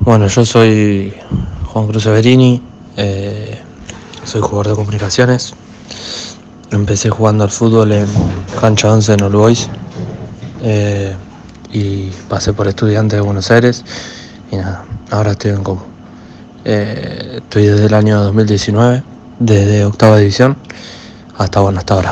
Bueno, yo soy Juan Cruz Severini, soy jugador de comunicaciones. Empecé jugando al fútbol en Cancha 11 en All Boys y pasé por Estudiantes de Buenos Aires y nada, ahora estoy en Como. Estoy desde el año 2019, desde octava división hasta ahora.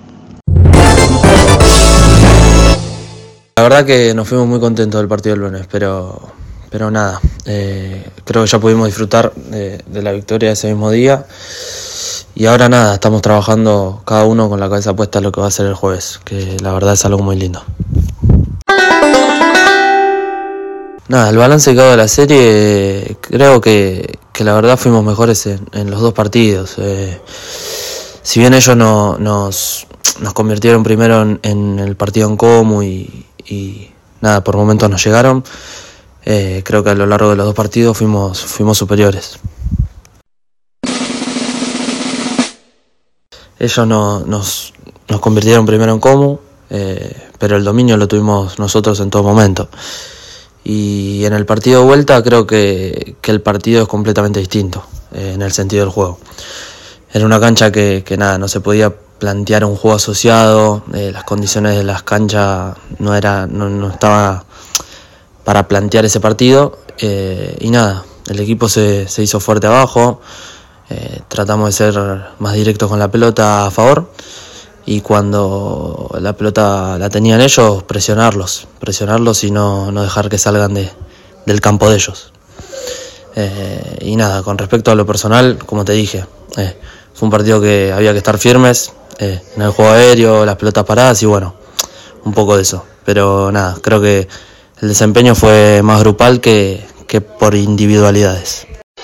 La verdad que nos fuimos muy contentos del partido del lunes, pero nada, creo que ya pudimos disfrutar de la victoria ese mismo día y ahora nada, estamos trabajando cada uno con la cabeza puesta en lo que va a ser el jueves, que la verdad es algo muy lindo. Nada, el balance que hago de la serie, creo que la verdad fuimos mejores en los dos partidos. Si bien ellos nos convirtieron primero en el partido en Como y nada, por momentos nos llegaron, creo que a lo largo de los dos partidos fuimos superiores. Ellos nos convirtieron primero en Como, pero el dominio lo tuvimos nosotros en todo momento. Y en el partido de vuelta creo que el partido es completamente distinto en el sentido del juego. Era una cancha que nada, no se podía plantear un juego asociado, las condiciones de las canchas no estaba para plantear ese partido, y nada, el equipo se hizo fuerte abajo, tratamos de ser más directos con la pelota a favor y cuando la pelota la tenían ellos, presionarlos y no dejar que salgan del campo de ellos. Y nada, con respecto a lo personal, como te dije, fue un partido que había que estar firmes en el juego aéreo, las pelotas paradas y bueno, un poco de eso. Pero nada, creo que el desempeño fue más grupal que por individualidades.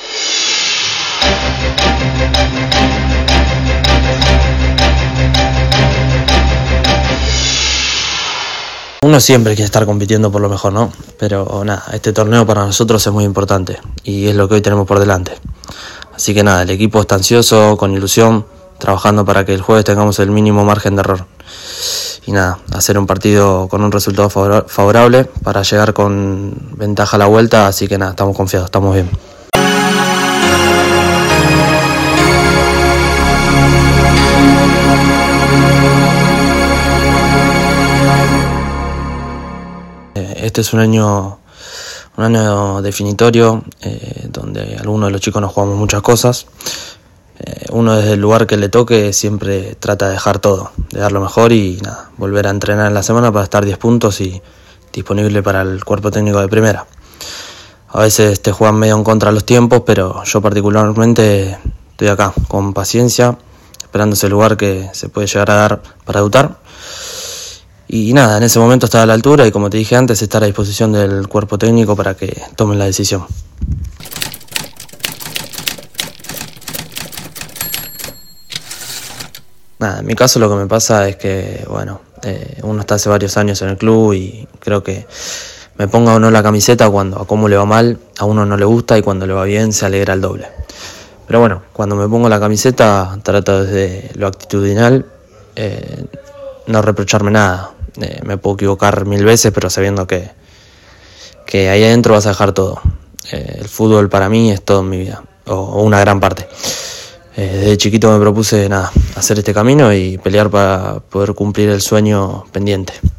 Uno siempre quiere estar compitiendo por lo mejor, ¿no? Pero nada, este torneo para nosotros es muy importante y es lo que hoy tenemos por delante. Así que nada, el equipo está ansioso, con ilusión, trabajando para que el jueves tengamos el mínimo margen de error. Y nada, hacer un partido con un resultado favorable para llegar con ventaja a la vuelta, así que nada, estamos confiados, estamos bien. Este es un año definitorio, donde algunos de los chicos nos jugamos muchas cosas. Uno desde el lugar que le toque siempre trata de dejar todo, de dar lo mejor y nada, volver a entrenar en la semana para estar 10 puntos y disponible para el cuerpo técnico de primera. A veces te juegan medio en contra los tiempos, pero yo particularmente estoy acá, con paciencia, esperando ese lugar que se puede llegar a dar para debutar. Y nada, en ese momento estar a la altura y como te dije antes, estar a disposición del cuerpo técnico para que tomen la decisión. Nada, en mi caso lo que me pasa es que, bueno, uno está hace varios años en el club y creo que me ponga o no la camiseta cuando a cómo le va mal, a uno no le gusta y cuando le va bien se alegra el doble. Pero bueno, cuando me pongo la camiseta trato desde lo actitudinal, no reprocharme nada. Me puedo equivocar 1000 veces, pero sabiendo que ahí adentro vas a dejar todo. El fútbol para mí es todo en mi vida, o una gran parte. Desde chiquito me propuse hacer este camino y pelear para poder cumplir el sueño pendiente.